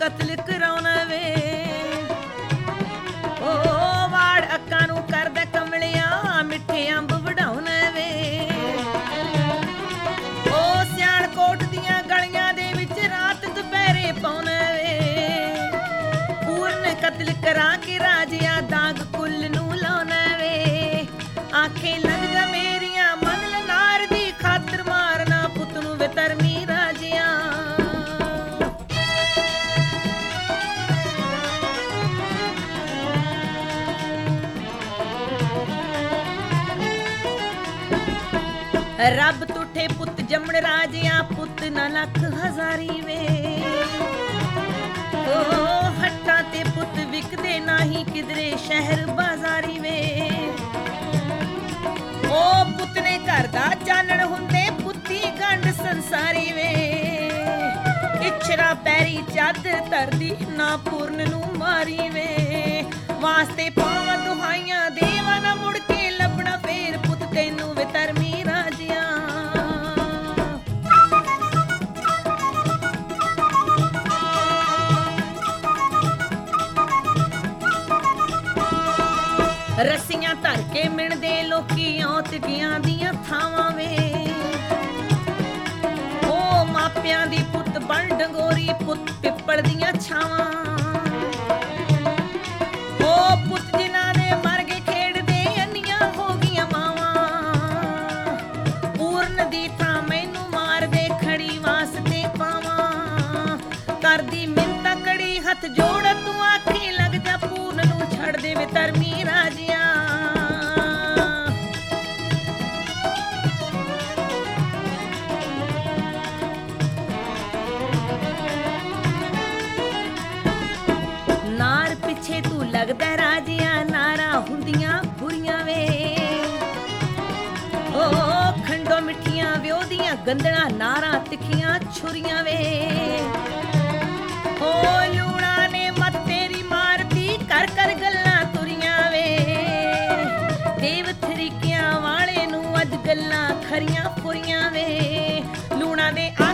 ਕਤਲ ਕਰਾਉਣਾ ਵੇ। ਓ ਵਾੜ ਅੱਕਾਂ ਨੂੰ ਕਰਦਾ ਕਮਲਿਆ ਮਿੱਠੇ ਅੰਬ ਵਢਾਉਣਾ ਵੇ। ਓ ਸਿਆਣਕੋਟ ਦੀਆਂ ਗਲੀਆਂ ਦੇ ਵਿੱਚ ਰਾਤ ਦੁਪਹਿਰੇ ਪਾਉਣਾ ਵੇ। ਪੂਰਨ ਕਤਲ ਕਰਾ ਕੇ ਰਾਜਿਆ ਦਾਗ ਕੁੱਲ ਨੂੰ ਲਾਉਣਾ ਵੇ। ਆਖੇ ਲੱਗ ਜਾ ਮੇਰੀਆਂ ਮੰਨ ਲੈ ਨਾਰ ਦੀ ਖਾਤਰ ਮਾਰਨਾ ਪੁੱਤ ਨੂੰ ਵੇ ਧਰਮੀ ਰਾਜਿਆ। ਰੱਬ ਤੁਠੇ ਪੁੱਤ ਜੰਮਣ ਰਾਜਿਆ ਪੁੱਤ ਨਾ ਲੱਖ ਹਜ਼ਾਰੀ ਵੇ। ਓ ਹੱਟਾਂ ਤੇ ਪੁੱਤ ਵਿਕਦੇ ਨਹੀਂ ਕਿਧਰੇ ਸ਼ਹਿਰ ਬਾਜ਼ਾਰੀ ਵੇ। ਓ ਪੁੱਤ ਨੇ ਘਰ ਦਾ ਚਾਨਣ ਹੁੰਦੇ ਪੁੱਤੀ ਗੰਢ ਸੰਸਾਰੀ ਵੇ। ਇਛਰਾ ਪੈਰੀ ਚਾਦਰ ਧਰਦੀ ਨਾ ਪੂਰਨ ਨੂੰ ਮਾਰੀ ਵੇ। ਵਾਸਤੇ ਪਾਵਾਂ ਦੁਹਾਈਆਂ ਦੇਵਾਂ ਨਾ ਮੁੜ ਕੇ ਲੱਭਣਾ ਫੇਰ ਪੁੱਤ ਤੈਨੂੰ ਵੇ ਧਰਮੀ ਰਾਜਿਆ। ਰੱਸੀਆਂ ਧਰ ਕੇ ਮਿਣਦੇ ਲੋਕੀ ਔਤਗੀਆਂ ਦੀਆਂ ਥਾਵਾਂ ਵੇ। ਓ ਮਾਪਿਆਂ ਦੀ ਪੁੱਤ ਬਣ ਡੰਗੋਰੀ ਪੁੱਤ ਪਿੱਪਲ ਦੀਆਂ ਛਾਵਾਂ। ਓ ਪੁੱਤ ਜਿਨ੍ਹਾਂ ਦੇ ਮਰ ਗਏ ਖੇਡਦੇ ਅੰਨੀਆਂ ਹੋ ਗਈਆਂ ਮਾਵਾਂ। ਪੂਰਨ ਦੀ ਥਾਂ ਮੈਨੂੰ ਮਾਰਦੇ ਖੜੀ ਵਾਸਤੇ ਪਾਵਾਂ। ਕਰਦੀ ਮਿੰਨਤਾਂ ਕੜੀ ਹੱਥ ਜੋੜ ਤੂੰ ਆਖੀ ਲੱਗ ਜਾ ਪੂਰਨ ਨੂੰ ਛੱਡ ਦੇ ਵੇ ਧਰਮੀ ਰਾਜਿਆ। ਨਾਰ ਪਿੱਛੇ ਤੂੰ ਲੱਗਦਾ ਰਾਜਿਆ ਨਾਰਾ ਹੁੰਦੀਆਂ ਬੁਰੀਆਂ ਵੇ। ਓ ਖੰਡੋ ਮਿੱਠੀਆਂ ਵਿਉਦੀਆਂ ਗੰਦਣਾ ਨਾਰਾਂ ਤਿੱਖੀਆਂ ਛੁਰੀਆਂ ਵੇ। ਓ ਲੂਣਾ ਨੇ ਮਤ ਤੇਰੀ ਮਾਰਤੀ ਕਰ ਕਰ ਗੱਲਾਂ ਤੁਰੀਆਂ ਵੇ। ਦੇਵ ਤਰੀਕਿਆਂ ਵਾਲੇ ਨੂੰ ਅੱਜ ਗੱਲਾਂ ਖਰੀਆਂ ਪੁਰੀਆਂ ਵੇ। ਲੂਣਾ ਦੇ